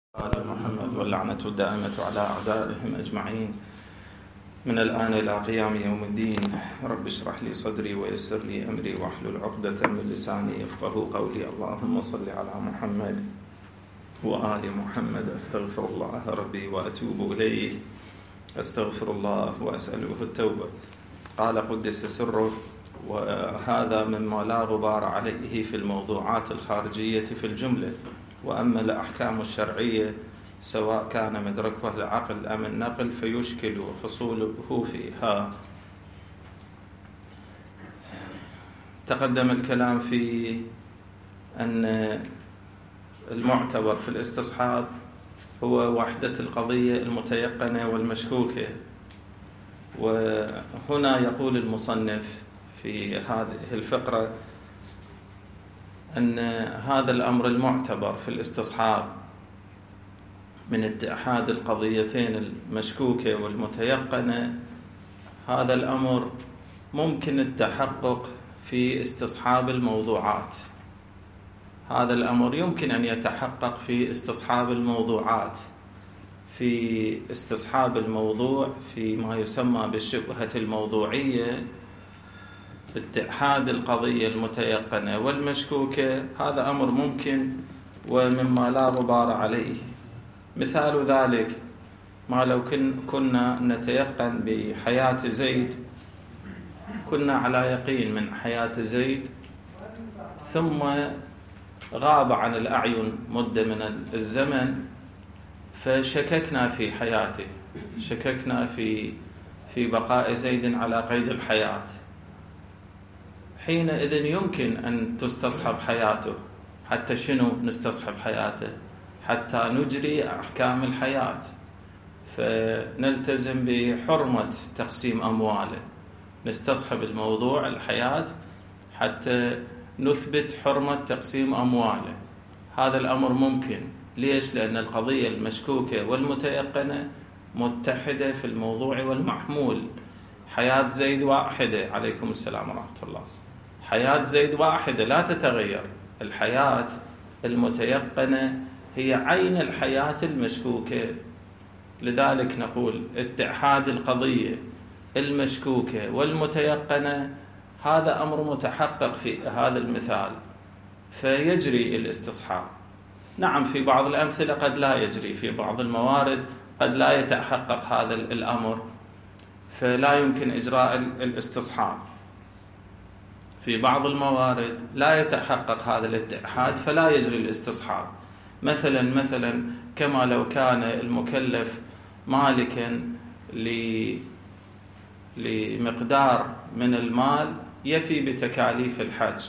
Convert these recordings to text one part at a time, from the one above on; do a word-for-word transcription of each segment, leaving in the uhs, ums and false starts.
آل محمد واللعنة الدائمة على أعدائهم أجمعين من الآن إلى قيام يوم الدين. رب اشرح لي صدري ويسر لي أمري واحلل عقدة من لساني يفقه قولي. اللهم صل على محمد وآل محمد. أستغفر الله ربي وأتوب إليه. أستغفر الله وأسأله التوبة. قال قدس سره: وهذا مما لا غبار عليه في الموضوعات الخارجية في الجملة، وأما الأحكام الشرعية سواء كان مدركها العقل أم النقل فيشكل حصوله فيها. تقدم الكلام في أن المعتبر في الاستصحاب هو وحدة القضية المتيقنة والمشكوكة، وهنا يقول المصنف في هذه الفقرة أن هذا الأمر المعتبر في الاستصحاب من اتحاد القضيتين المشكوكة والمتيقنة، هذا الأمر ممكن التحقق في استصحاب الموضوعات. هذا الأمر يمكن أن يتحقق في استصحاب الموضوعات، في استصحاب الموضوع في ما يسمى بالشبهة الموضوعية، اتحاد القضية المتيقنة والمشكوكة. هذا أمر ممكن ومما لا غبار عليه. مثال ذلك ما لو كنا نتيقن بحياة زيد، كنا على يقين من حياة زيد ثم غاب عن الأعين مدة من الزمن فشككنا في حياته، شككنا في في بقاء زيد على قيد الحياة. حينئذ يمكن أن تستصحب حياته. حتى شنو نستصحب حياته؟ حتى نجري أحكام الحياة، فنلتزم بحرمة تقسيم أمواله. نستصحب الموضوع الحياة حتى نثبت حرمة تقسيم أمواله. هذا الأمر ممكن. ليش؟ لأن القضية المشكوكة والمتيقنة متحدة في الموضوع والمحمول. حياة زيد واحدة، عليكم السلام ورحمة الله، حياة زيد واحدة لا تتغير. الحياة المتيقنة هي عين الحياة المشكوكة. لذلك نقول اتحاد القضية المشكوكة والمتيقنة هذا أمر متحقق في هذا المثال، فيجري الاستصحاب. نعم، في بعض الأمثلة قد لا يجري، في بعض الموارد قد لا يتحقق هذا الأمر فلا يمكن إجراء الاستصحاب. في بعض الموارد لا يتحقق هذا الاتحاد فلا يجري الاستصحاب. مثلا مثلا كما لو كان المكلف مالكا لمقدار من المال يفي بتكاليف الحج،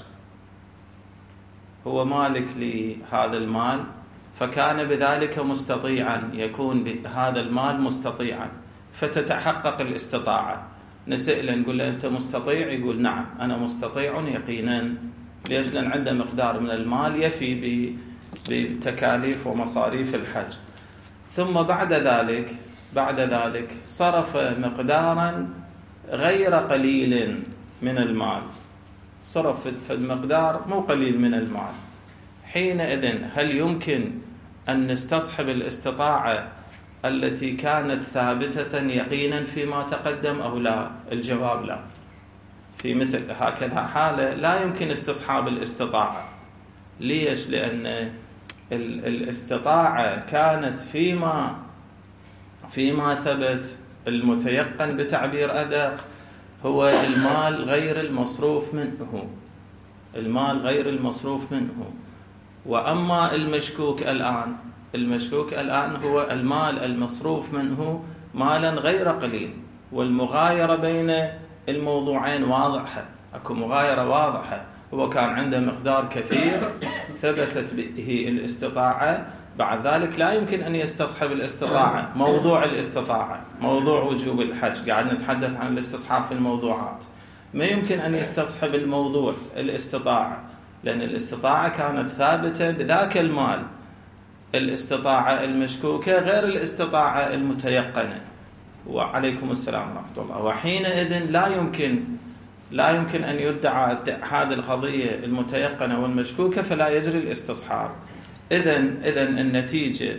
هو مالك لهذا المال فكان بذلك مستطيعا، يكون بهذا المال مستطيعا، فتتحقق الاستطاعة. نسأله نقول له أنت مستطيع؟ يقول نعم أنا مستطيع يقينا. ليش؟ لأن عنده مقدار من المال يفي بتكاليف ومصاريف الحج. ثم بعد ذلك بعد ذلك صرف مقدارا غير قليل من المال، صرف في المقدار مو قليل من المال. حينئذ هل يمكن أن نستصحب الاستطاعة التي كانت ثابتة يقينا فيما تقدم أو لا؟ الجواب لا. في مثل هكذا حالة لا يمكن استصحاب الاستطاعة. ليش؟ لأن الاستطاعة كانت فيما فيما ثبت. المتيقن بتعبير أدق هو المال غير المصروف منه، المال غير المصروف منه. وأما المشكوك الآن، المشكوك الآن هو المال المصروف منه مالا غير قليل، والمغايرة بين الموضوعين واضحة، أكو مغايرة واضحة. هو كان عنده مقدار كثير ثبتت به الاستطاعة، بعد ذلك لا يمكن أن يستصحب الاستطاعة. موضوع الاستطاعة موضوع وجوب الحج، قاعد نتحدث عن الاستصحاب في الموضوعات. ما يمكن أن يستصحب الموضوع الاستطاعة، لأن الاستطاعة كانت ثابتة بذاك المال. الاستطاعة المشكوكة غير الاستطاعة المتيقنة. وعليكم السلام ورحمة الله. وحينئذ لا يمكن لا يمكن أن يدعى اتحاد القضية المتيقنة والمشكوكة فلا يجري الاستصحاب. إذن إذن النتيجة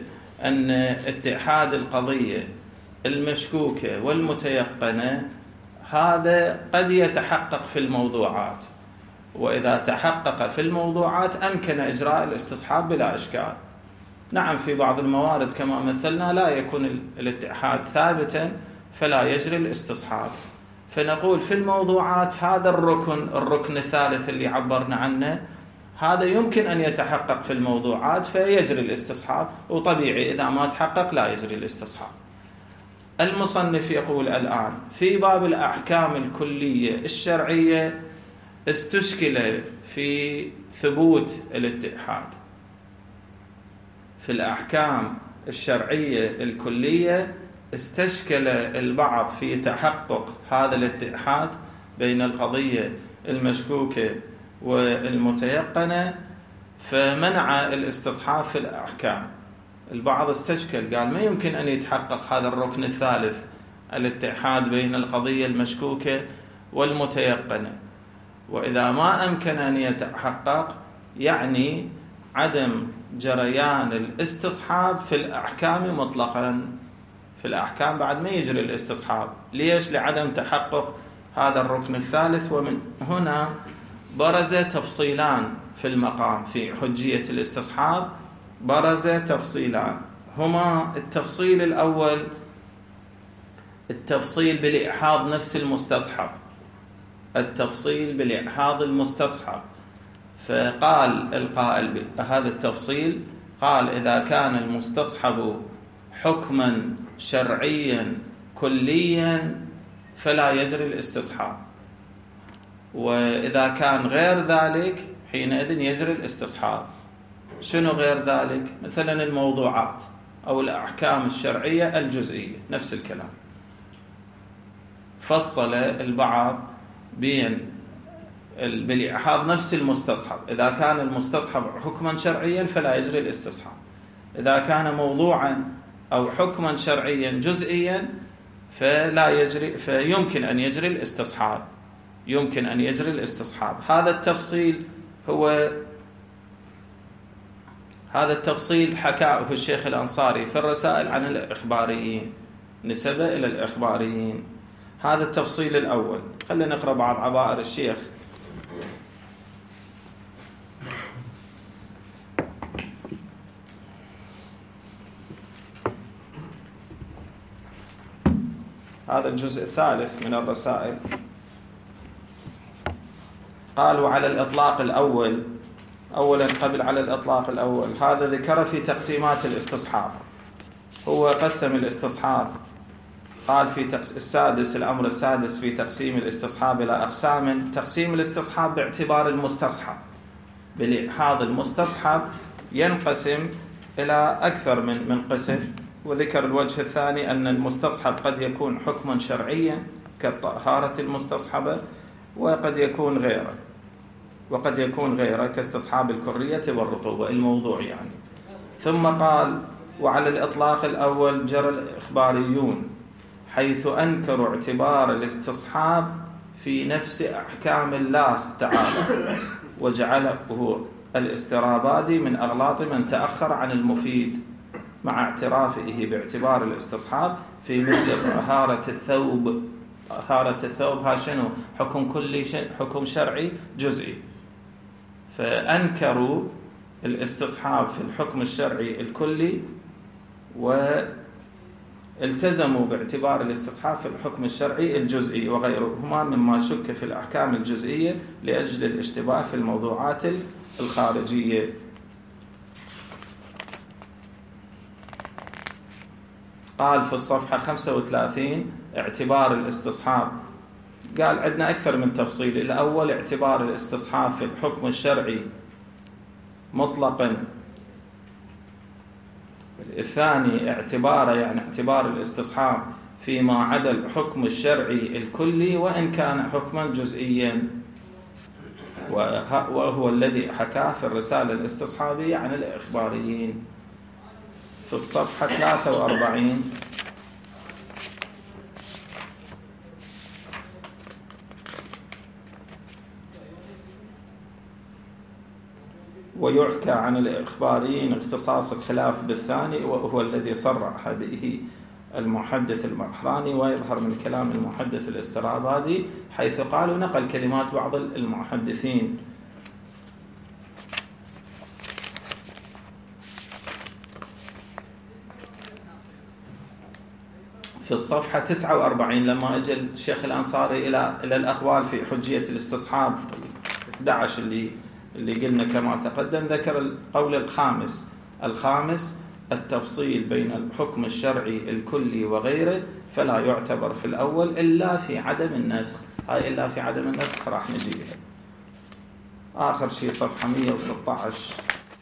أن اتحاد القضية المشكوكة والمتيقنة هذا قد يتحقق في الموضوعات، وإذا تحقق في الموضوعات أمكن إجراء الاستصحاب بلا إشكال. نعم في بعض الموارد كما مثلنا لا يكون الاتحاد ثابتا فلا يجري الاستصحاب، فنقول في الموضوعات هذا الركن الركن الثالث اللي عبرنا عنه هذا يمكن أن يتحقق في الموضوعات فيجري الاستصحاب، وطبيعي إذا ما تحقق لا يجري الاستصحاب. المصنف يقول الآن في باب الأحكام الكلية الشرعية استشكل في ثبوت الاتحاد. في الأحكام الشرعية الكلية استشكل البعض في تحقق هذا الاتحاد بين القضية المشكوكة والمتيقنة، فمنع الاستصحاب في الأحكام. البعض استشكل قال ما يمكن أن يتحقق هذا الركن الثالث الاتحاد بين القضية المشكوكة والمتيقنة، وإذا ما أمكن أن يتحقق يعني عدم جريان الاستصحاب في الأحكام مطلقا. في الأحكام بعد ما يجري الاستصحاب. ليش؟ لعدم تحقق هذا الركن الثالث. ومن هنا برز تفصيلان في المقام في حجية الاستصحاب، برز تفصيلان هما التفصيل الأول التفصيل بالإحاض نفس المستصحب، التفصيل بالإحاض المستصحب. فقال القائل بهذا التفصيل قال إذا كان المستصحب حكما شرعيا كليا فلا يجري الاستصحاب، وإذا كان غير ذلك حينئذ يجري الاستصحاب. شنو غير ذلك؟ مثلا الموضوعات أو الأحكام الشرعية الجزئية نفس الكلام. فصل البعض بين بالإحاض نفس المستصحب، إذا كان المستصحب حكما شرعيا فلا يجري الاستصحاب، إذا كان موضوعا أو حكما شرعيا جزئيا فلا يجري فيمكن أن يجري الاستصحاب، يمكن أن يجري الاستصحاب. هذا التفصيل هو هذا التفصيل حكاه الشيخ الأنصاري في الرسائل عن الإخباريين، نسبة إلى الإخباريين. هذا التفصيل الأول. خلينا نقرأ بعض عبائر الشيخ. هذا الجزء الثالث من الرسائل. قالوا على الإطلاق الأول، أولا قبل على الإطلاق الأول هذا ذكر في تقسيمات الاستصحاب. هو قسم الاستصحاب، قال في السادس الأمر السادس في تقسيم الاستصحاب إلى أقسام. تقسيم الاستصحاب باعتبار المستصحب، بالإحاض المستصحب ينقسم إلى أكثر من من قسم. وذكر الوجه الثاني أن المستصحب قد يكون حكما شرعيا كالطهارة المستصحبة، وقد يكون غيره وقد يكون غيره كاستصحاب الكرية والرطوبة الموضوع يعني. ثم قال وعلى الإطلاق الأول جرى الإخباريون حيث أنكروا اعتبار الاستصحاب في نفس أحكام الله تعالى، وجعله الاسترابادي من أغلاط من تأخر عن المفيد، مع اعترافه باعتبار الاستصحاب في مثل طهارة الثوب. طهارة الثوب ها شنو؟ حكم كلي، حكم شرعي جزئي. فأنكروا الاستصحاب في الحكم الشرعي الكلي، والتزموا باعتبار الاستصحاب في الحكم الشرعي الجزئي وغيرهما مما شك في الأحكام الجزئية لأجل الاشتباه في الموضوعات الخارجية. قال في الصفحة خمسة وثلاثين اعتبار الاستصحاب، قال عندنا أكثر من تفصيل. الأول اعتبار الاستصحاب في الحكم الشرعي مطلقا. الثاني اعتباره يعني اعتبار الاستصحاب فيما عدا الحكم الشرعي الكلي وإن كان حكما جزئيا، وهو الذي حكاه في الرسالة الاستصحابية عن الإخباريين في الصفحة ثلاثة وأربعين. ويحكى عن الإخباريين اختصاص الخلاف بالثاني، وهو الذي صرح به المحدث البحراني، ويظهر من كلام المحدث الاسترابادي حيث قال ونقل كلمات بعض المحدثين. في الصفحة تسعة وأربعين لما أجى الشيخ الأنصاري إلى إلى الأقوال في حجية الاستصحاب أحد عشر اللي اللي قلنا كما تقدم، ذكر القول الخامس الخامس التفصيل بين الحكم الشرعي الكلي وغيره، فلا يعتبر في الأول إلا في عدم النسخ. هاي إلا في عدم النسخ راح نجيها. آخر شيء صفحة مئة وستة عشر.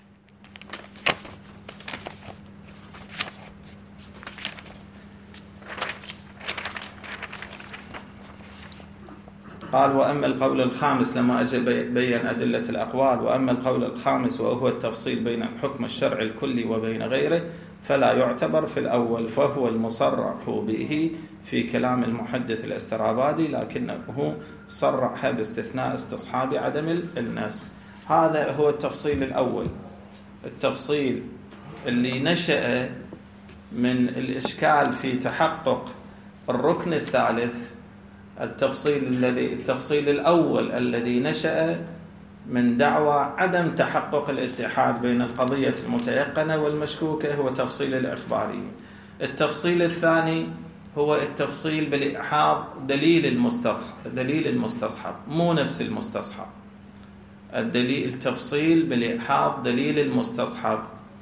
قال وأما القول الخامس لما أجى بيّن أدلة الأقوال، وأما القول الخامس وهو التفصيل بين الحكم الشرعي الكلي وبين غيره فلا يعتبر في الأول، فهو المصرح به في كلام المحدث الاسترابادي، لكنه صرح باستثناء استصحاب عدم النسخ. هذا هو التفصيل الأول، التفصيل اللي نشأ من الإشكال في تحقق الركن الثالث. التفصيل الذي التفصيل الأول الذي نشأ من دعوى عدم تحقق الاتحاد بين القضية المتيقنة والمشكوكة هو تفصيل الإخباريين. التفصيل الثاني هو التفصيل بالإحاض دليل المستصحب، دليل المستصحب مو نفس المستصحب. الدليل التفصيل بالإحاض دليل المستصحب.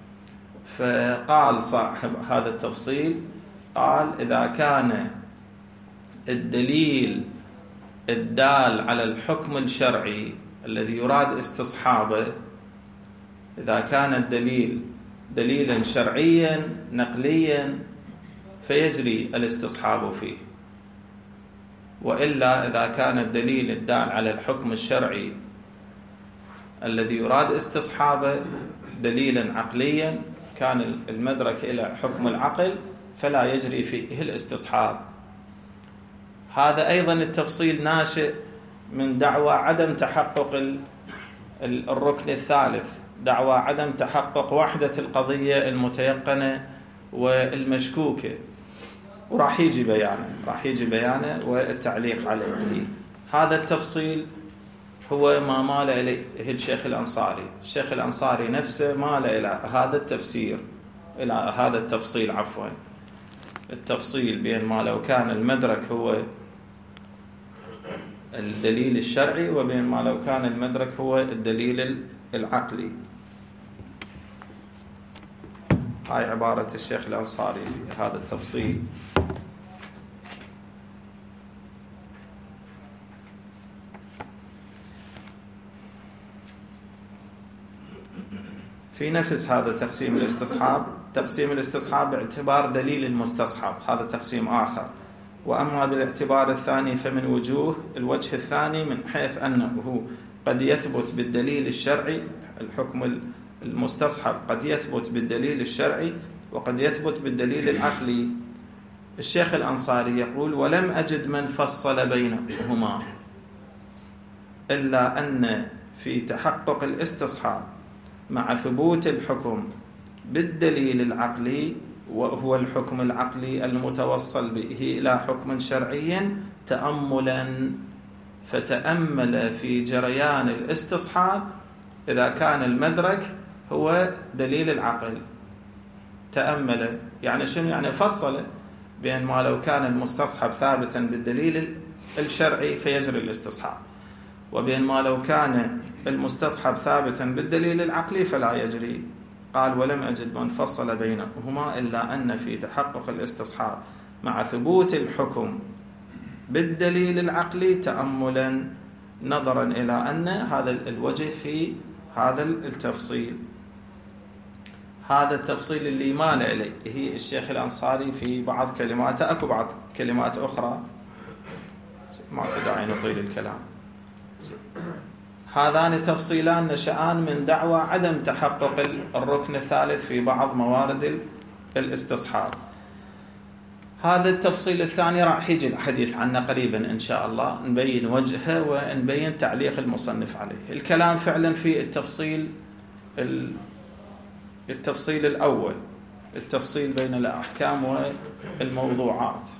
فقال صاحب هذا التفصيل قال إذا كان الدليل الدال على الحكم الشرعي الذي يراد استصحابه، إذا كان الدليل دليلا شرعيا نقليا فيجري الاستصحاب فيه، وإلا إذا كان الدليل الدال على الحكم الشرعي الذي يراد استصحابه دليلا عقليا كان المدرك إلى حكم العقل فلا يجري فيه الاستصحاب. هذا أيضا التفصيل ناشئ من دعوى عدم تحقق الركن الثالث، دعوى عدم تحقق وحدة القضية المتيقنة والمشكوكة، وراح يجي بيانه راح يجي بيانه والتعليق عليه. هذا التفصيل هو ما مال إليه الشيخ الأنصاري. الشيخ الأنصاري نفسه مال إلى هذا التفسير، إلى هذا التفصيل عفوا التفصيل بين ما لو كان المدرك هو الدليل الشرعي وبين ما لو كان المدرك هو الدليل العقلي. هاي عبارة الشيخ الأنصاري في هذا التفصيل. في نفس هذا تقسيم الاستصحاب، تقسيم الاستصحاب باعتبار دليل المستصحب، هذا تقسيم آخر. وأما بالاعتبار الثاني فمن وجوه، الوجه الثاني من حيث أنه قد يثبت بالدليل الشرعي، الحكم المستصحب قد يثبت بالدليل الشرعي وقد يثبت بالدليل العقلي. الشيخ الأنصاري يقول ولم أجد من فصل بينهما، إلا أن في تحقق الاستصحاب مع ثبوت الحكم بالدليل العقلي، وهو الحكم العقلي المتوصل به إلى حكم شرعي، تأملا، فتأمل في جريان الاستصحاب إذا كان المدرك هو دليل العقل. تأمل يعني شنو؟ يعني فصل بين ما لو كان المستصحب ثابتا بالدليل الشرعي فيجري الاستصحاب، وبين ما لو كان المستصحب ثابتا بالدليل العقلي فلا يجري. قال ولم أجد من فصل بينهما، إلا أن في تحقق الاستصحاب مع ثبوت الحكم بالدليل العقلي تأملا، نظرا إلى أن هذا الوجه في هذا التفصيل. هذا التفصيل اللي مال إليه هي الشيخ الأنصاري في بعض كلماته. أكو بعض كلمات أخرى ما في داعي نطيل الكلام. هذان تفصيلان نشأان من دعوى عدم تحقق الركن الثالث في بعض موارد الاستصحاب. هذا التفصيل الثاني راح يجي الحديث عنه قريبا إن شاء الله، نبين وجهه ونبين تعليق المصنف عليه. الكلام فعلا في التفصيل التفصيل الأول، التفصيل بين الأحكام والموضوعات.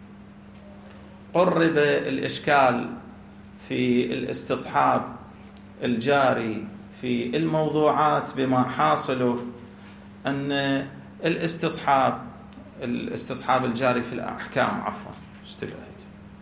قرب الإشكال في الاستصحاب الجاري في الموضوعات بما حاصله أن الاستصحاب الاستصحاب الجاري في الأحكام عفوا اشتبهت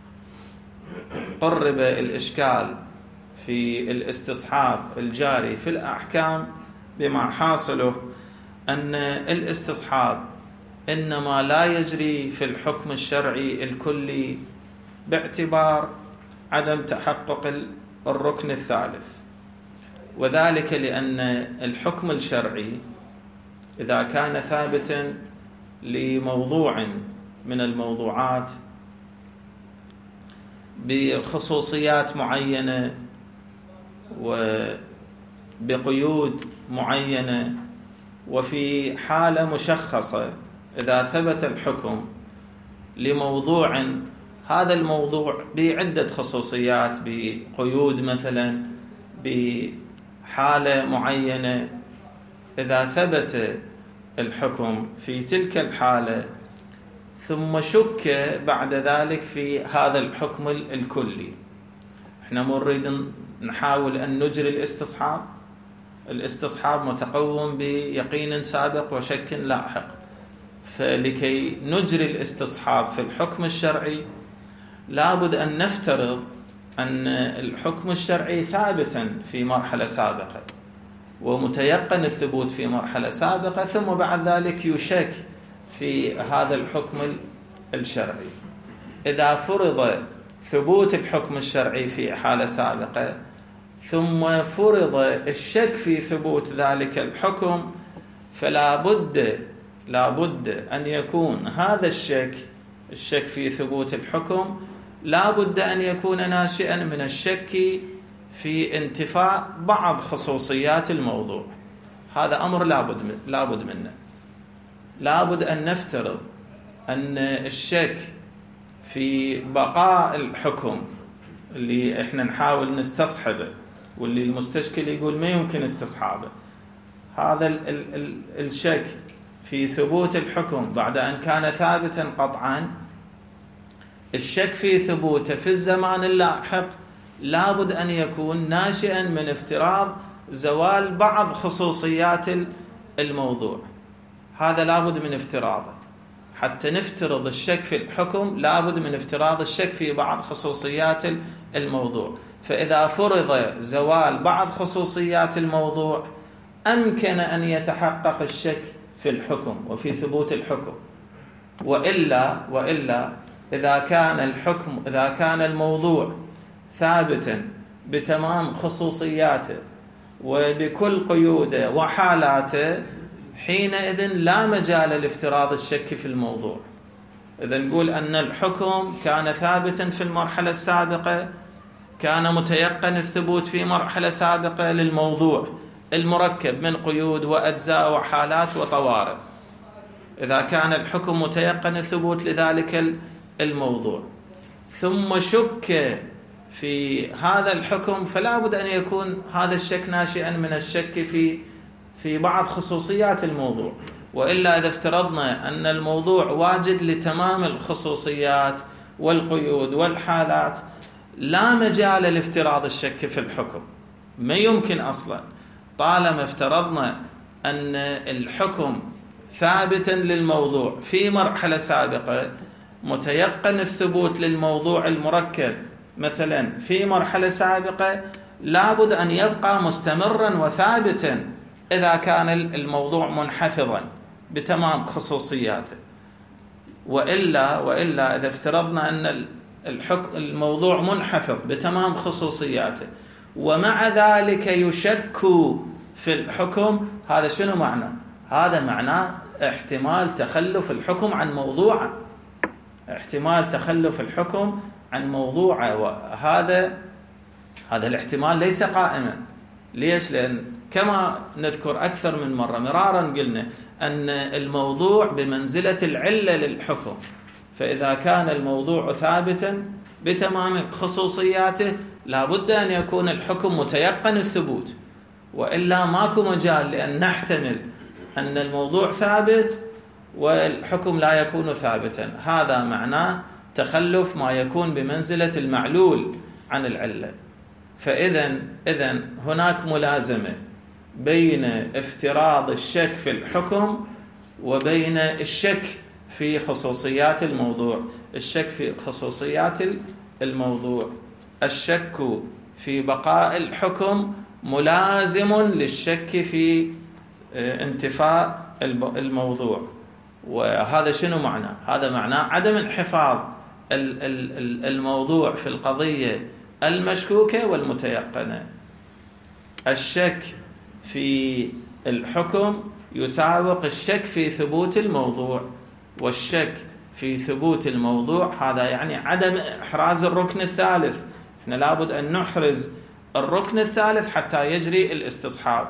قرب الإشكال في الاستصحاب الجاري في الأحكام بما حاصله أن الاستصحاب إنما لا يجري في الحكم الشرعي الكلي باعتبار عدم تحقق الركن الثالث، وذلك لأن الحكم الشرعي إذا كان ثابتا لموضوع من الموضوعات بخصوصيات معينة وبقيود معينة وفي حالة مشخصة، إذا ثبت الحكم لموضوع هذا الموضوع بعدة خصوصيات بقيود مثلا بحالة معينة، إذا ثبت الحكم في تلك الحالة ثم شك بعد ذلك في هذا الحكم الكلي، احنا مو نريد نحاول أن نجري الاستصحاب. الاستصحاب متقوم بيقين سابق وشك لاحق، فلكي نجري الاستصحاب في الحكم الشرعي لابد أن نفترض أن الحكم الشرعي ثابتا في مرحلة سابقة ومتيقن الثبوت في مرحلة سابقة، ثم بعد ذلك يشك في هذا الحكم الشرعي. إذا فرض ثبوت الحكم الشرعي في حالة سابقة ثم فرض الشك في ثبوت ذلك الحكم، فلا بد لا بد أن يكون هذا الشك الشك في ثبوت الحكم لا بد أن يكون ناشئا من الشك في انتفاء بعض خصوصيات الموضوع. هذا أمر لابد لابد منه. لابد أن نفترض أن الشك في بقاء الحكم اللي احنا نحاول نستصحبه واللي المستشكل يقول ما يمكن استصحابه، هذا ال ال ال الشك في ثبوت الحكم بعد أن كان ثابتا قطعا، الشك في ثبوته في الزمان اللاحق لابد أن يكون ناشئا من افتراض زوال بعض خصوصيات الموضوع. هذا لابد من افتراضه. حتى نفترض الشك في الحكم لابد من افتراض الشك في بعض خصوصيات الموضوع، فإذا فرض زوال بعض خصوصيات الموضوع أمكن أن يتحقق الشك في الحكم وفي ثبوت الحكم. وإلا وإلا إذا كان الحكم إذا كان الموضوع ثابتا بتمام خصوصياته وبكل قيوده وحالاته، حينئذ لا مجال لافتراض الشك في الموضوع. إذا نقول أن الحكم كان ثابتا في المرحلة السابقة، كان متيقن الثبوت في مرحلة سابقة للموضوع المركب من قيود وأجزاء وحالات وطوارئ، إذا كان الحكم متيقن الثبوت لذلك الموضوع ثم شك في هذا الحكم، فلا بد أن يكون هذا الشك ناشئا من الشك في في بعض خصوصيات الموضوع. وإلا إذا افترضنا أن الموضوع واجد لتمام الخصوصيات والقيود والحالات لا مجال لافتراض الشك في الحكم، ما يمكن أصلا. طالما افترضنا أن الحكم ثابتا للموضوع في مرحلة سابقة، متيقن الثبوت للموضوع المركب مثلا في مرحلة سابقة، لابد أن يبقى مستمرا وثابتا إذا كان الموضوع منحفظا بتمام خصوصياته. وإلا وإلا إذا افترضنا أن الحكم الموضوع منحفظ بتمام خصوصياته ومع ذلك يشك في الحكم، هذا شنو معنى؟ هذا معناه احتمال تخلف الحكم عن موضوعه، احتمال تخلف الحكم عن موضوعه، وهذا هذا الاحتمال ليس قائما. ليش؟ لأن كما نذكر أكثر من مرة مرارا قلنا أن الموضوع بمنزلة العلة للحكم، فإذا كان الموضوع ثابتا بتمام خصوصياته لابد أن يكون الحكم متيقن الثبوت، وإلا ماكو مجال لأن نحتمل أن الموضوع ثابت والحكم لا يكون ثابتا. هذا معناه تخلف ما يكون بمنزلة المعلول عن العلة. فإذا إذن هناك ملازمة بين افتراض الشك في الحكم وبين الشك في خصوصيات الموضوع. الشك في خصوصيات الموضوع، الشك في بقاء الحكم ملازم للشك في انتفاء الموضوع. وهذا شنو معناه؟ هذا معناه عدم انحفاظ الموضوع في القضية المشكوكة والمتيقنة. الشك في الحكم يساوق الشك في ثبوت الموضوع، والشك في ثبوت الموضوع هذا يعني عدم إحراز الركن الثالث. احنا لابد أن نحرز الركن الثالث حتى يجري الاستصحاب.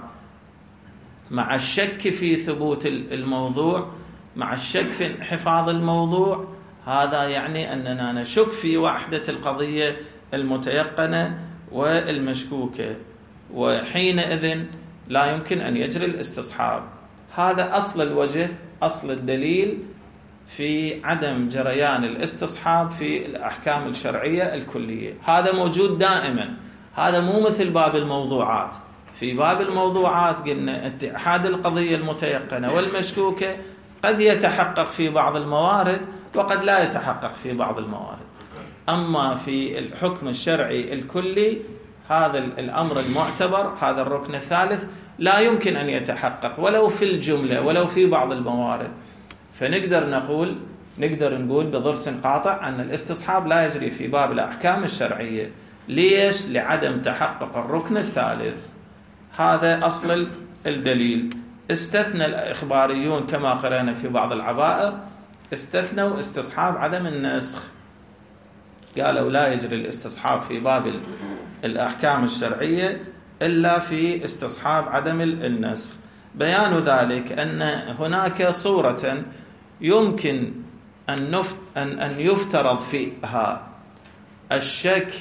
مع الشك في ثبوت الموضوع، مع الشك في انحفاظ الموضوع، هذا يعني أننا نشك في وحدة القضية المتيقنة والمشكوكة، وحينئذ لا يمكن أن يجري الاستصحاب. هذا أصل الوجه، أصل الدليل في عدم جريان الاستصحاب في الأحكام الشرعية الكلية. هذا موجود دائما، هذا مو مثل باب الموضوعات. في باب الموضوعات قلنا اتحاد القضية المتيقنة والمشكوكة قد يتحقق في بعض الموارد وقد لا يتحقق في بعض الموارد. أما في الحكم الشرعي الكلي هذا الأمر المعتبر، هذا الركن الثالث لا يمكن أن يتحقق ولو في الجملة ولو في بعض الموارد. فنقدر نقول نقدر نقول بضرس قاطع أن الاستصحاب لا يجري في باب الأحكام الشرعية. ليش؟ لعدم تحقق الركن الثالث. هذا أصل الدليل. استثنى الإخباريون كما قرأنا في بعض العبائر، استثنوا استصحاب عدم النسخ، قالوا لا يجري الاستصحاب في باب الأحكام الشرعية إلا في استصحاب عدم النسخ. بيان ذلك أن هناك صورة يمكن أن أن يفترض فيها الشك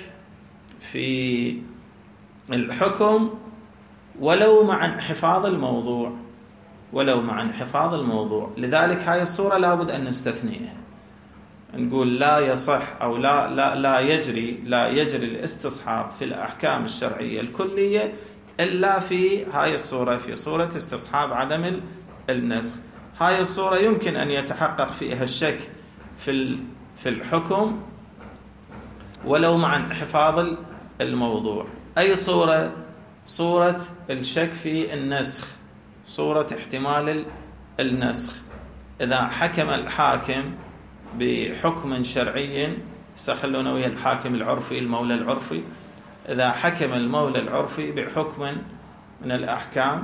في الحكم ولو مع انحفاظ الموضوع، ولو مع انحفاظ الموضوع. لذلك هاي الصورة لابد أن نستثنيها، نقول لا يصح أو لا لا لا يجري لا يجري الاستصحاب في الأحكام الشرعية الكلية إلا في هاي الصورة، في صورة استصحاب عدم النسخ. هاي الصورة يمكن أن يتحقق فيها الشك في في الحكم ولو مع انحفاظ الموضوع. أي صورة؟ صورة الشك في النسخ، صورة احتمال النسخ. إذا حكم الحاكم بحكم شرعي، سخلونا ويا الحاكم العرفي المولى العرفي، إذا حكم المولى العرفي بحكم من الأحكام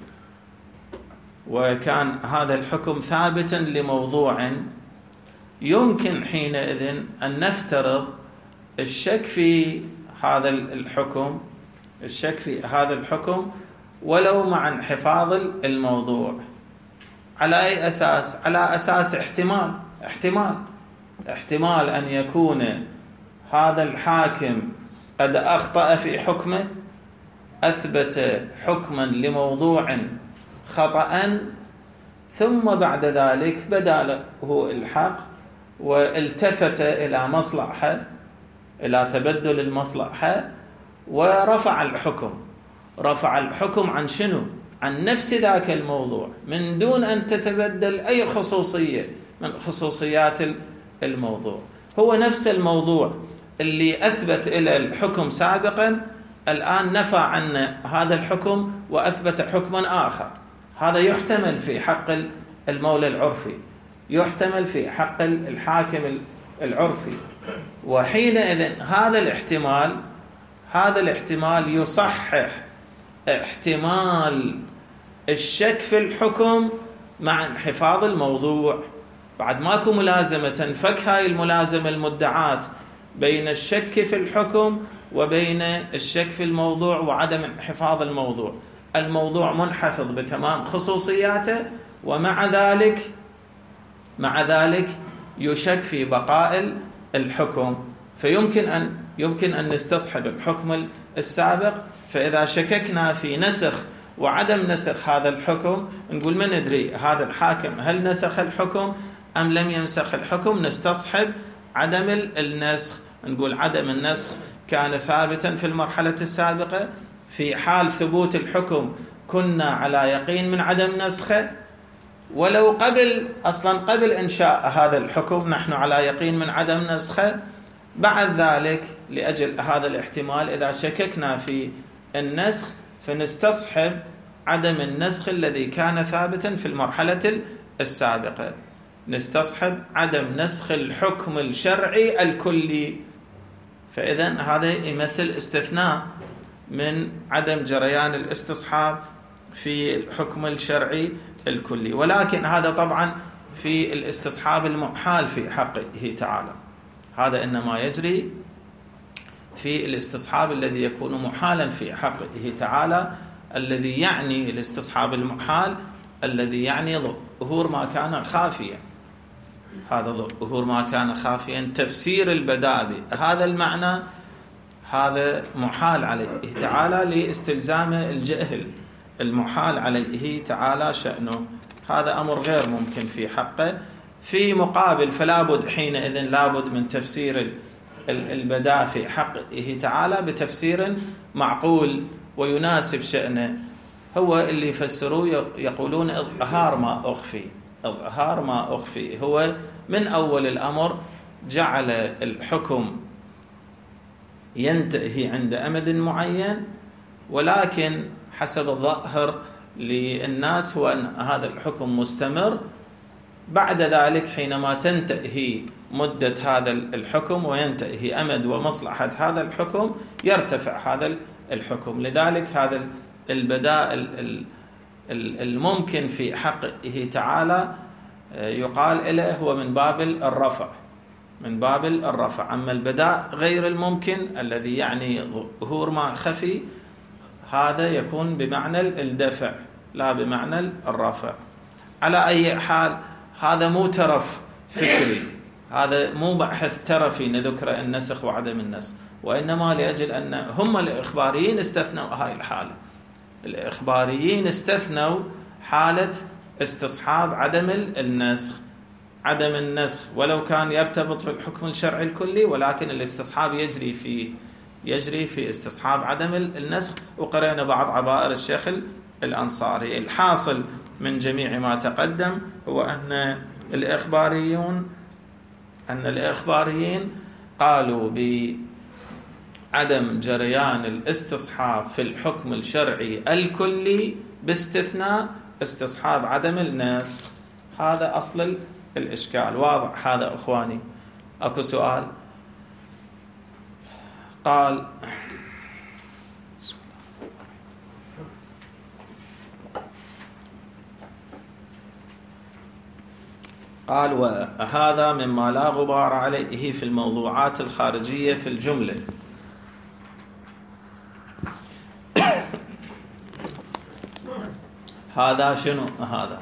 وكان هذا الحكم ثابتا لموضوع، يمكن حينئذ أن نفترض الشك في هذا الحكم الشك في هذا الحكم ولو مع انحفاظ الموضوع. على أي أساس؟ على أساس احتمال احتمال احتمال أن يكون هذا الحاكم قد أخطأ في حكمه، أثبت حكما لموضوع خطأ، ثم بعد ذلك بدا له الحق والتفت إلى مصلحة، إلى تبدل المصلحة، ورفع الحكم. رفع الحكم عن شنو؟ عن نفس ذاك الموضوع من دون أن تتبدل أي خصوصية من خصوصيات الموضوع. هو نفس الموضوع اللي أثبت إلى الحكم سابقا، الآن نفى عن هذا الحكم وأثبت حكما آخر. هذا يحتمل في حق المولى العرفي، يحتمل في حق الحاكم العرفي. وحينئذ هذا الاحتمال هذا الاحتمال يصحح احتمال الشك في الحكم مع انحفاظ الموضوع. بعد ماكو ملازمة، تنفك هاي الملازمة المدعاة بين الشك في الحكم وبين الشك في الموضوع وعدم انحفاظ الموضوع. الموضوع منحفظ بتمام خصوصياته، ومع ذلك مع ذلك يشك في بقاء الحكم. فيمكن أن يمكن أن نستصحب الحكم السابق، فإذا شككنا في نسخ وعدم نسخ هذا الحكم نقول ما ندري هذا الحاكم هل نسخ الحكم أم لم ينسخ الحكم، نستصحب عدم النسخ، نقول عدم النسخ كان ثابتا في المرحلة السابقة، في حال ثبوت الحكم كنا على يقين من عدم نسخه، ولو قبل أصلا قبل إنشاء هذا الحكم نحن على يقين من عدم نسخه. بعد ذلك لأجل هذا الاحتمال إذا شككنا في النسخ فنستصحب عدم النسخ الذي كان ثابتا في المرحلة السابقة، نستصحب عدم نسخ الحكم الشرعي الكلي. فإذا هذا يمثل استثناء من عدم جريان الاستصحاب في الحكم الشرعي الكلي، ولكن هذا طبعا في الاستصحاب المحال في حقه تعالى، هذا إنما يجري في الاستصحاب الذي يكون محالا في حقه تعالى، الذي يعني الاستصحاب المحال الذي يعني ظهور ما كان خافيا، هذا ظهور ما كان خافيا، تفسير البداء هذا المعنى هذا محال عليه تعالى لاستلزام الجهل المحال عليه تعالى شأنه، هذا أمر غير ممكن في حقه. في مقابل فلا بد حينئذ لابد من تفسير البداء في حقه تعالى بتفسير معقول ويناسب شأنه، هو اللي يفسروه يقولون إظهار ما أخفي، إظهار ما أخفي هو من أول الأمر جعل الحكم ينتهي عند أمد معين، ولكن حسب الظاهر للناس هو أن هذا الحكم مستمر، بعد ذلك حينما تنتهي مدة هذا الحكم وينتهي أمد ومصلحة هذا الحكم يرتفع هذا الحكم. لذلك هذا البداء الممكن في حقه تعالى يقال له هو من باب الرفع، من باب الرفع. أما البداء غير الممكن الذي يعني ظهور ما خفي هذا يكون بمعنى الدفع لا بمعنى الرفع. على أي حال هذا مو ترف فكري، هذا مو بحث ترفي نذكر النسخ وعدم النسخ، وإنما لأجل أن هم الإخباريين استثنوا هاي الحالة، الإخباريين استثنوا حالة استصحاب عدم النسخ، عدم النسخ ولو كان يرتبط بالحكم الشرعي الكلي، ولكن الاستصحاب يجري في يجري في استصحاب عدم النسخ. وقرأنا بعض عبائر الشيخ الأنصاري. الحاصل من جميع ما تقدم هو أن الإخباريون أن الإخباريين قالوا بعدم جريان الاستصحاب في الحكم الشرعي الكلي باستثناء استصحاب عدم النسخ. هذا أصل الإشكال. واضح هذا أخواني؟ أكو سؤال؟ قال قال وهذا مما لا غبار عليه في الموضوعات الخارجية في الجملة. هذا شنو هذا؟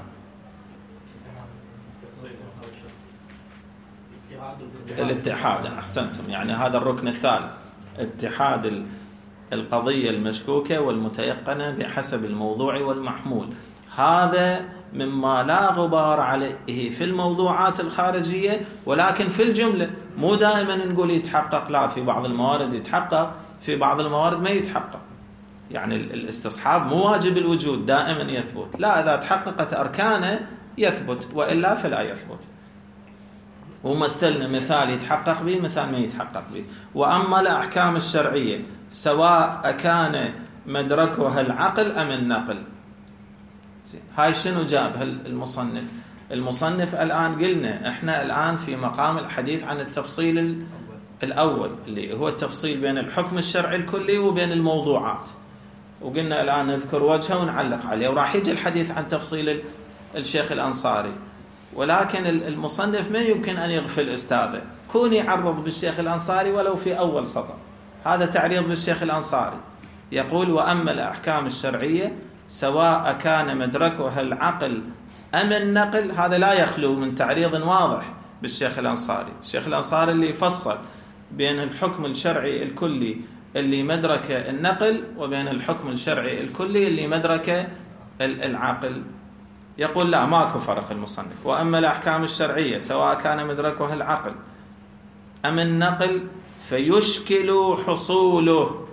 الاتحاد. أحسنتم، يعني هذا الركن الثالث، اتحاد القضية المشكوكة والمتيقنة بحسب الموضوع والمحمول. هذا مما لا غبار عليه في الموضوعات الخارجية، ولكن في الجملة مو دائما نقول يتحقق، لا، في بعض الموارد يتحقق، في بعض الموارد ما يتحقق. يعني الاستصحاب مو واجب الوجود دائما يثبت، لا، إذا تحققت أركانه يثبت وإلا فلا يثبت. ومثلنا مثال يتحقق به مثال ما يتحقق به. وأما الأحكام الشرعية سواء كان مدركها العقل أم النقل. هاي شنو جابها المصنف؟ المصنف الآن قلنا احنا الآن في مقام الحديث عن التفصيل الأول اللي هو التفصيل بين الحكم الشرعي الكلي وبين الموضوعات، وقلنا الآن نذكر وجهه ونعلق عليه، وراح يجي الحديث عن تفصيل الشيخ الأنصاري. ولكن المصنف ما يمكن أن يغفل أستاذه، كون يعرض بالشيخ الأنصاري ولو في أول سطر، هذا تعريض بالشيخ الأنصاري. يقول وأما الأحكام الشرعية سواء كان مدركها العقل أم النقل، هذا لا يخلو من تعريض واضح بالشيخ الأنصاري. الشيخ الأنصاري اللي يفصل بين الحكم الشرعي الكلي اللي مدرك النقل وبين الحكم الشرعي الكلي اللي مدرك العقل. يقول لا، ماكو فرق المصنف. وأما الأحكام الشرعية سواء كان مدركها العقل أم النقل فيشكل حصوله.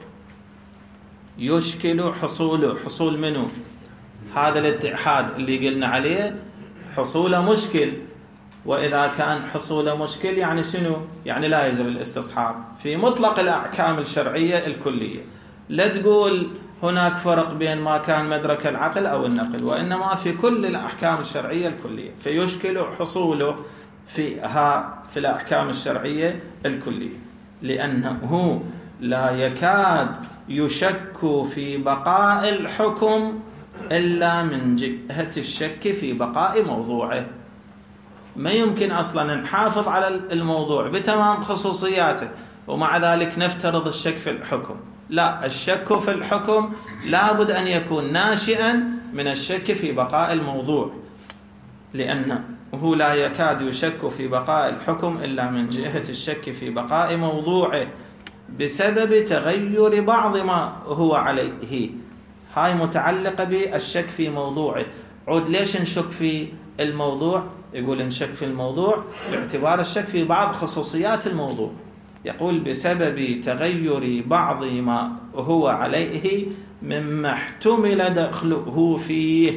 يشكل حصوله، حصول منه؟ هذا الاتحاد اللي قلنا عليه حصوله مشكل. وإذا كان حصوله مشكل يعني شنو؟ يعني لا يجب الاستصحاب في مطلق الأحكام الشرعية الكلية. لا تقول هناك فرق بين ما كان مدرك العقل أو النقل، وإنما في كل الأحكام الشرعية الكلية. فيشكل حصوله فيها في الأحكام الشرعية الكلية، لأنه لا يكاد يشك في بقاء الحكم إلا من جهة الشك في بقاء موضوعه. ما يمكن أصلا نحافظ على الموضوع بتمام خصوصياته ومع ذلك نفترض الشك في الحكم. لا، الشك في الحكم لابد أن يكون ناشئا من الشك في بقاء الموضوع، لأنه لا يكاد يشك في بقاء الحكم إلا من جهة الشك في بقاء موضوعه بسبب تغير بعض ما هو عليه. هاي متعلقة بالشك في موضوعه. عود ليش نشك في الموضوع؟ يقول نشك في الموضوع باعتبار الشك في بعض خصوصيات الموضوع. يقول بسبب تغير بعض ما هو عليه مما احتمل دخله فيه.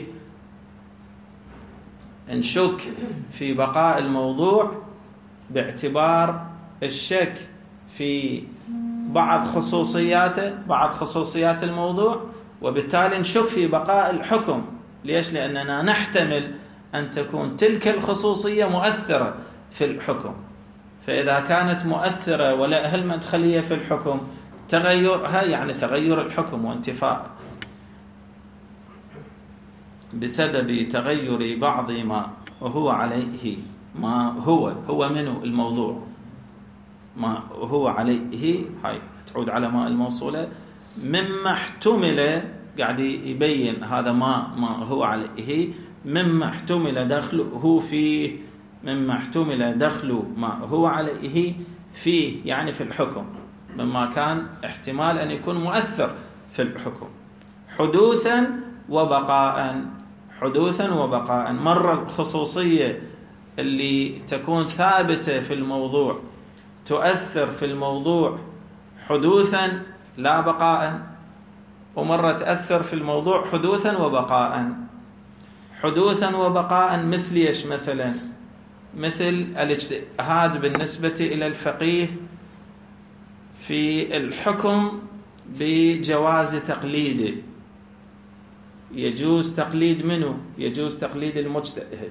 نشك في بقاء الموضوع باعتبار الشك في بعض خصوصياته، بعض خصوصيات الموضوع، وبالتالي نشك في بقاء الحكم. ليش؟ لأننا نحتمل أن تكون تلك الخصوصية مؤثرة في الحكم. فإذا كانت مؤثرة ولها المدخلية في الحكم تغيرها يعني تغير الحكم وانتفاء. بسبب تغير بعض ما هو عليه، ما هو هو منه الموضوع، ما هو عليه، هاي تعود على ما الموصولة، مما احتمل، قاعد يبين هذا ما ما هو عليه، مما احتمل دخله فيه، مما احتمل دخل ما هو عليه فيه يعني في الحكم، مما كان احتمال أن يكون مؤثر في الحكم حدوثا وبقاء. حدوثا وبقاء. مرة الخصوصية اللي تكون ثابتة في الموضوع تؤثر في الموضوع حدوثا لا بقاء، ومرة تأثر في الموضوع حدوثا وبقاء. حدوثا وبقاء مثل ايش؟ مثلا مثل الاجتهاد بالنسبة إلى الفقيه في الحكم بجواز تقليده. يجوز تقليد منه؟ يجوز تقليد المجتهد.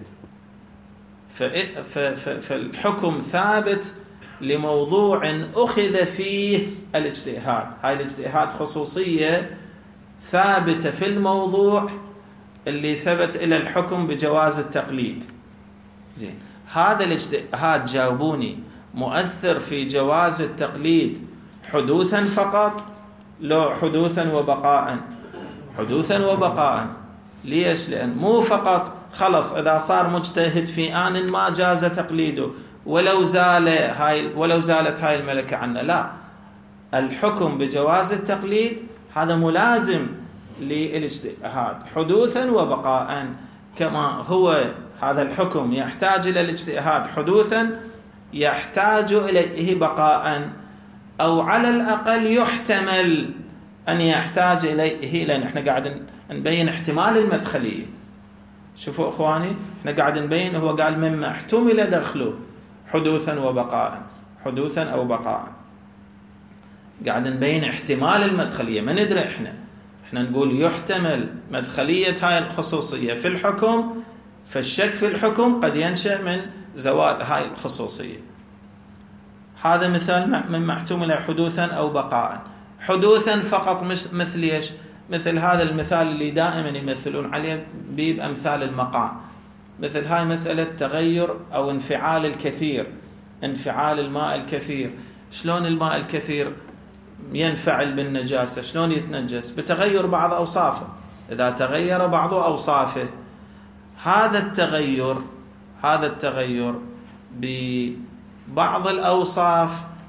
فالحكم ثابت لموضوع أخذ فيه الاجتهاد. هاي الاجتهاد خصوصية ثابتة في الموضوع اللي ثبت إلى الحكم بجواز التقليد. زين، هذا الاجتهاد جاوبوني مؤثر في جواز التقليد حدوثا فقط لو حدوثا وبقاء؟ حدوثا وبقاء. ليش؟ لأن مو فقط خلص إذا صار مجتهد في آن ما جاز تقليده ولو زال هاي ولو زالت هاي الملكة عنه، لا، الحكم بجواز التقليد هذا ملازم للاجتهاد حدوثا وبقاء. كما هو هذا الحكم يحتاج إلى الاجتهاد حدوثا يحتاج إليه بقاء، أو على الأقل يحتمل أن يحتاج إليه، لأن احنا قاعد نبين احتمال المدخلية. شوفوا أخواني، احنا قاعد نبين، هو قال مما احتمل دخله حدوثا وبقاء، حدوثا أو بقاء. قاعد نبين احتمال المدخلية. ما ندري احنا احنا نقول يحتمل مدخلية هاي الخصوصية في الحكم، فالشك في الحكم قد ينشأ من زوال هاي الخصوصية. هذا مثال مما احتمل حدوثا أو بقاء. حدوثا فقط مثل ايش؟ مثل هذا المثال اللي دائما يمثلون عليه بأمثال المقام، مثل هاي مسألة تغير أو انفعال الكثير، انفعال الماء الكثير. شلون الماء الكثير ينفعل بالنجاسة؟ شلون يتنجس؟ بتغير بعض أوصافه. إذا تغير بعض أوصافه، هذا التغير هذا التغير ببعض الأوصاف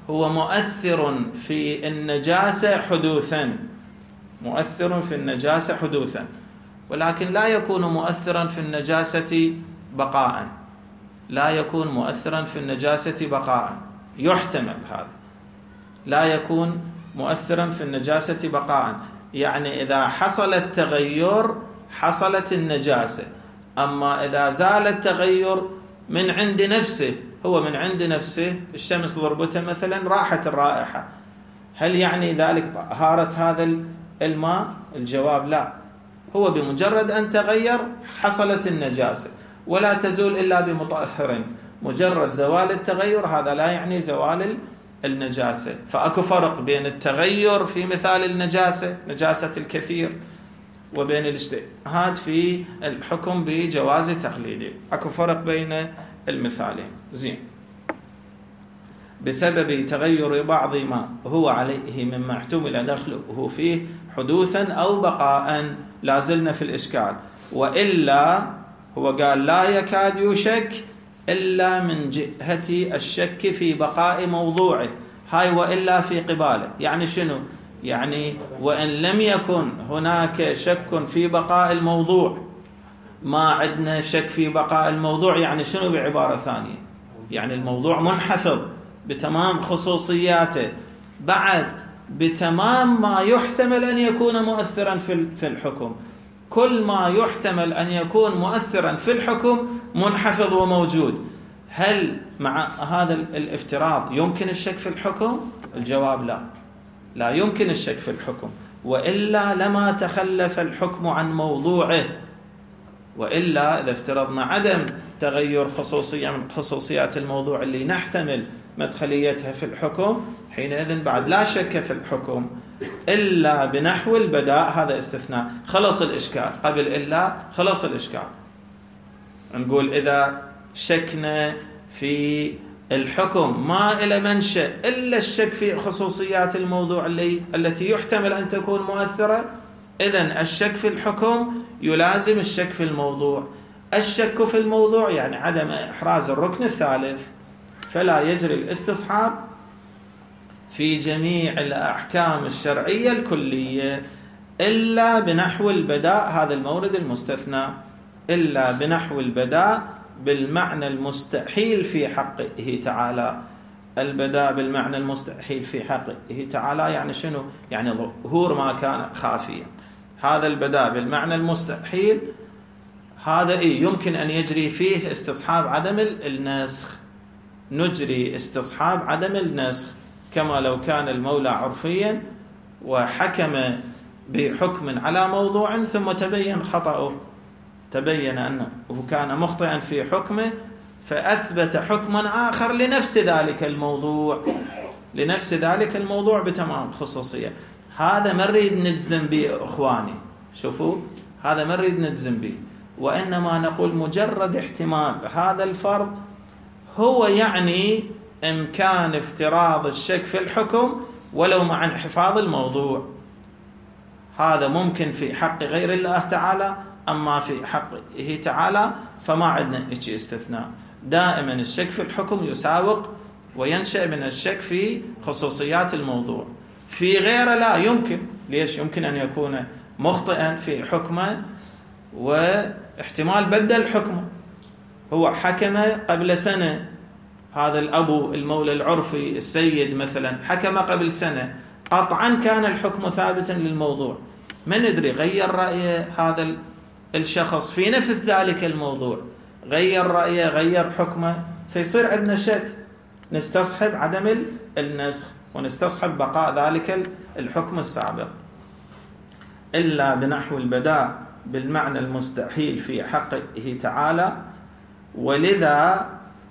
هو مؤثر في النجاسة حدوثا، مؤثر في النجاسة حدوثا، ولكن لا يكون مؤثرا في النجاسة بقاء، لا يكون مؤثرا في النجاسة بقاء، يحتمل هذا، لا يكون مؤثرا في النجاسة بقاء، يعني إذا حصل التغير حصلت النجاسة، أما إذا زال التغير من عند نفسه، هو من عند نفسه، الشمس ضربته مثلا راحت الرائحة، هل يعني ذلك طهارة هذا الماء؟ الجواب لا، هو بمجرد أن تغير حصلت النجاسة، ولا تزول إلا بمطهر، مجرد زوال التغير هذا لا يعني زوال النجاسة. فأكو فرق بين التغير في مثال النجاسة، نجاسة الكثير، وبين الاجتهاد في الحكم بجواز تقليده، أكو فرق بين المثالين. زين. بسبب تغير بعض ما هو عليه مما احتمل دخله فيه حدوثا أو بقاء، لازلنا في الإشكال. وإلا هو قال لا يكاد يشك إلا من جهة الشك في بقاء موضوعه، هاي وإلا في قباله، يعني شنو؟ يعني وإن لم يكن هناك شك في بقاء الموضوع، ما عندنا شك في بقاء الموضوع، يعني شنو بعبارة ثانية؟ يعني الموضوع منحفظ بتمام خصوصياته، بعد بتمام ما يحتمل أن يكون مؤثرا في الحكم، كل ما يحتمل أن يكون مؤثرا في الحكم منحفظ وموجود. هل مع هذا الافتراض يمكن الشك في الحكم؟ الجواب لا، لا يمكن الشك في الحكم، وإلا لما تخلف الحكم عن موضوعه. وإلا إذا افترضنا عدم تغير خصوصية من خصوصيات الموضوع اللي نحتمل مدخليتها في الحكم، حينئذ بعد لا شك في الحكم إلا بنحو البداء، هذا استثناء، خلص الإشكال. قبل إلا خلص الإشكال. نقول إذا شكنا في الحكم ما إلى منشأ إلا الشك في خصوصيات الموضوع اللي التي يحتمل أن تكون مؤثرة، إذن الشك في الحكم يلازم الشك في الموضوع. الشك في الموضوع يعني عدم إحراز الركن الثالث، فلا يجري الاستصحاب في جميع الأحكام الشرعية الكلية إلا بنحو البداء، هذا المورد المستثنى، إلا بنحو البداء بالمعنى المستحيل في حقه تعالى. البداء بالمعنى المستحيل في حقه تعالى يعني شنو؟ يعني ظهور ما كان خافيا. هذا البداء بالمعنى المستحيل هذا إيه يمكن أن يجري فيه استصحاب عدم النسخ، نجري استصحاب عدم النسخ، كما لو كان المولى عرفيا وحكم بحكم على موضوع ثم تبين خطأه، تبين أنه كان مخطئا في حكمه فأثبت حكما آخر لنفس ذلك الموضوع، لنفس ذلك الموضوع بتمام خصوصية. هذا ما نريد نجزم به أخواني، شوفوا هذا ما نريد نجزم به، وإنما نقول مجرد احتمال هذا الفرض هو يعني إمكان افتراض الشك في الحكم ولو مع انحفاظ الموضوع. هذا ممكن في حق غير الله تعالى، أما في حقه تعالى فما عندنا إيش استثناء. دائما الشك في الحكم يساوق وينشأ من الشك في خصوصيات الموضوع، في غيره لا يمكن. ليش؟ يمكن أن يكون مخطئا في حكمه واحتمال بدل حكمه، هو حكم قبل سنة، هذا الأبو المولى العرفي السيد مثلا حكم قبل سنة، قطعا كان الحكم ثابتا للموضوع، من ندري غير رأيه هذا الشخص في نفس ذلك الموضوع، غير رأيه غير حكمه، فيصير عندنا شك، نستصحب عدم النسخ ونستصحب بقاء ذلك الحكم السابق. إلا بنحو البداء بالمعنى المستحيل في حقه تعالى، ولذا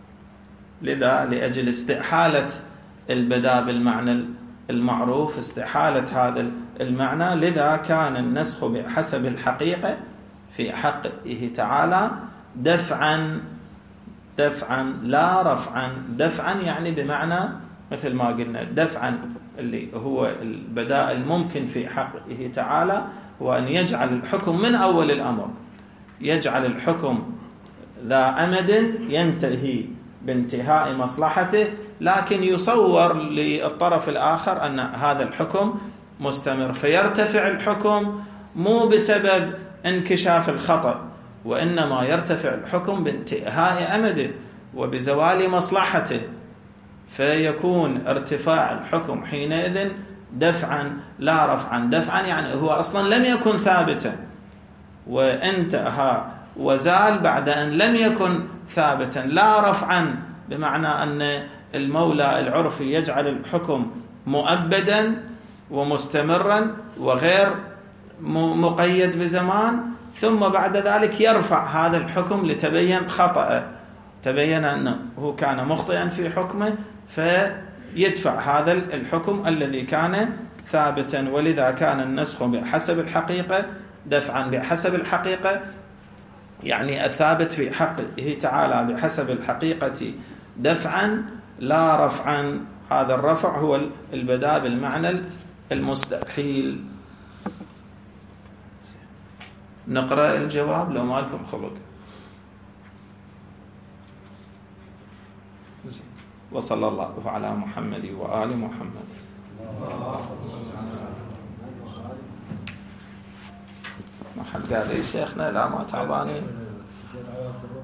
لذا لأجل استحالة البداء بالمعنى المعروف، استحالة هذا المعنى، لذا كان النسخ بحسب الحقيقة في حقه تعالى دفعا دفعا لا رفعا. دفعا يعني بمعنى مثل ما قلنا دفعا اللي هو البداء الممكن في حقه تعالى هو أن يجعل الحكم من أول الأمر، يجعل الحكم ذا أمد ينتهي بانتهاء مصلحته، لكن يصور للطرف الآخر أن هذا الحكم مستمر، فيرتفع الحكم مو بسبب انكشاف الخطأ، وإنما يرتفع الحكم بانتهاء أمده وبزوال مصلحته، فيكون ارتفاع الحكم حينئذ دفعا لا رفعا. دفعا يعني هو أصلا لم يكن ثابتا وانتهى وزال بعد أن لم يكن ثابتا، لا رفعا بمعنى أن المولى العرفي يجعل الحكم مؤبدا ومستمرا وغير مقيد بزمان، ثم بعد ذلك يرفع هذا الحكم لتبين خطأ، تبين أنه كان مخطئا في حكمه فيدفع هذا الحكم الذي كان ثابتا. ولذا كان النسخ بحسب الحقيقة دفعا بحسب الحقيقة، يعني الثابت في حقه تعالى بحسب الحقيقة دفعا لا رفعا. هذا الرفع هو البداء بالمعنى المستحيل. نقرأ الجواب لو ما لكم خلق. وصلى الله على محمد وآل محمد. ما حد قال لي شيخنا لا ما تعبانين.